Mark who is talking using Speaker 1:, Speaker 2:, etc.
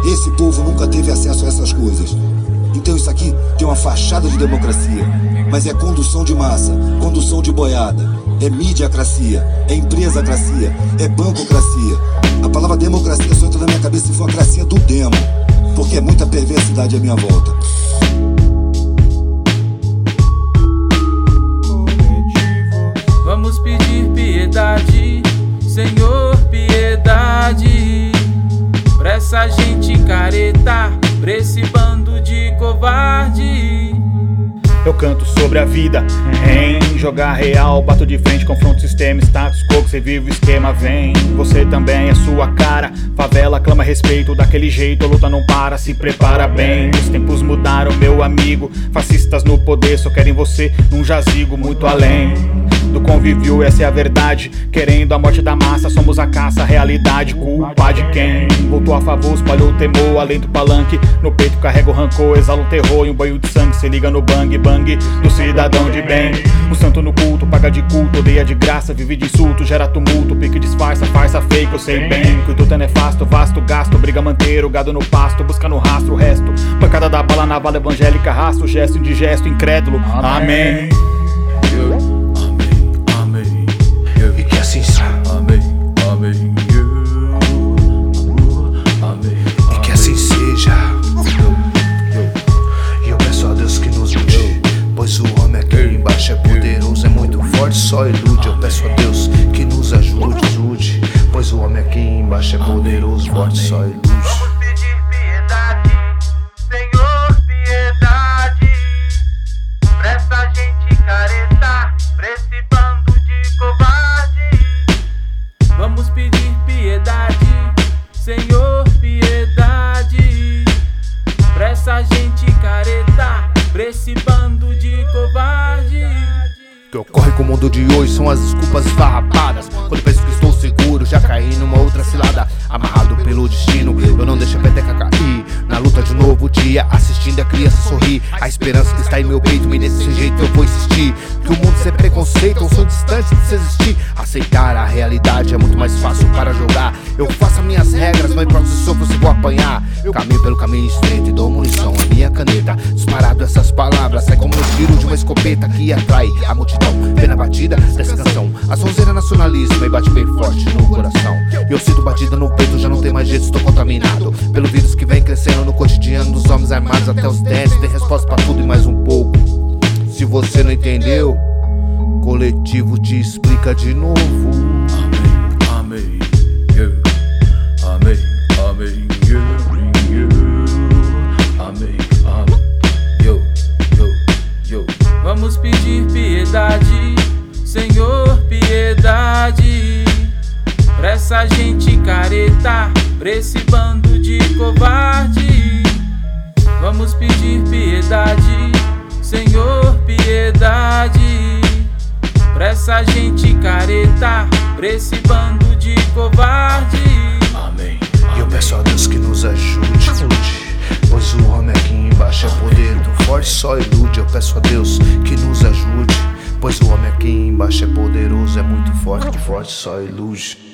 Speaker 1: Esse povo nunca teve acesso a essas coisas. Então isso aqui tem uma fachada de democracia, mas é condução de massa, condução de boiada. É mediacracia, é empresacracia, é bancocracia. A palavra democracia só entra na minha cabeça se for a cracia do demo, porque é muita perversidade à minha volta.
Speaker 2: Vamos pedir piedade, Senhor, piedade, pra essa gente careta, pra esse bando de covarde.
Speaker 3: Eu canto sobre a vida, em jogar real, bato de frente, confronto o sistema, status quo, que cê vive o esquema, vem. Você também é sua cara, favela clama respeito, daquele jeito a luta não para, se prepara bem. Os tempos mudaram, meu amigo, fascistas no poder só querem você num jazigo muito além do convívio, essa é a verdade. Querendo a morte da massa, somos a caça, a realidade. Culpa de quem voltou a favor, espalhou o temor, alento palanque no peito, carrega o rancor, exala o terror e um banho de sangue, se liga no bang bang do cidadão de bem. O santo no culto, paga de culto, odeia de graça, vive de insulto, gera tumulto, pique disfarça, farsa fake, eu sei bem que o tudo é nefasto, vasto gasto, briga manter o gado no pasto, busca no rastro o resto, pancada da bala na vala evangélica, rastro, gesto indigesto, incrédulo, amém.
Speaker 4: E que assim seja. Amém, amém, amém. E que assim seja. E eu peço a Deus que nos ajude, pois o homem aqui embaixo é poderoso, é muito forte, só ilude. Eu peço a Deus que nos ajude, pois o homem aqui embaixo é poderoso, forte, só ilude.
Speaker 2: Vamos pedir piedade, Senhor, piedade, pra essa gente careta, pra esse bando de covarde. Vamos pedir piedade, Senhor, piedade, pra essa gente careta, pra esse bando de covarde.
Speaker 4: O que ocorre com o mundo de hoje são as desculpas esfarrapadas. Quando penso que estou seguro, já caí numa outra cilada. Amarrado pelo destino, eu não deixo a peteca cair. Na luta de um novo dia, assistindo a criança sorrir. A esperança que está em meu peito, e desse jeito eu vou insistir. Que o mundo sem preconceito, um sonho distante de se existir. Aceitar a realidade é muito mais fácil para jogar. Eu faço as minhas regras, não importa se sofro, se vou apanhar. Eu caminho pelo caminho estreito e dou munição à minha caneta. Disparado essas palavras, sai como um tiro de uma escopeta que atrai a multidão. Vê na batida dessa canção a sonzeira nacionalismo e bate bem forte no coração. E eu sinto batida no peito, já não tem mais jeito, estou contaminado pelo vírus que vem crescendo no cotidiano dos homens armados até os dentes. Tem resposta pra tudo e mais um pouco. Se você não entendeu, coletivo te explica de novo.
Speaker 5: Amém, amém, amém, amém, amém.
Speaker 2: Vamos pedir piedade, Senhor, piedade, pra essa gente careta, pra esse bando de covarde. Vamos pedir piedade, Senhor, piedade, pra essa gente careta, pra esse bando de covarde.
Speaker 5: Amém.
Speaker 4: E eu peço a Deus que nos ajude, pois o homem aqui embaixo é poder do forte, só ilude. Eu peço a Deus que nos ajude, pois o homem aqui embaixo é poderoso, é muito forte, forte, só ilude.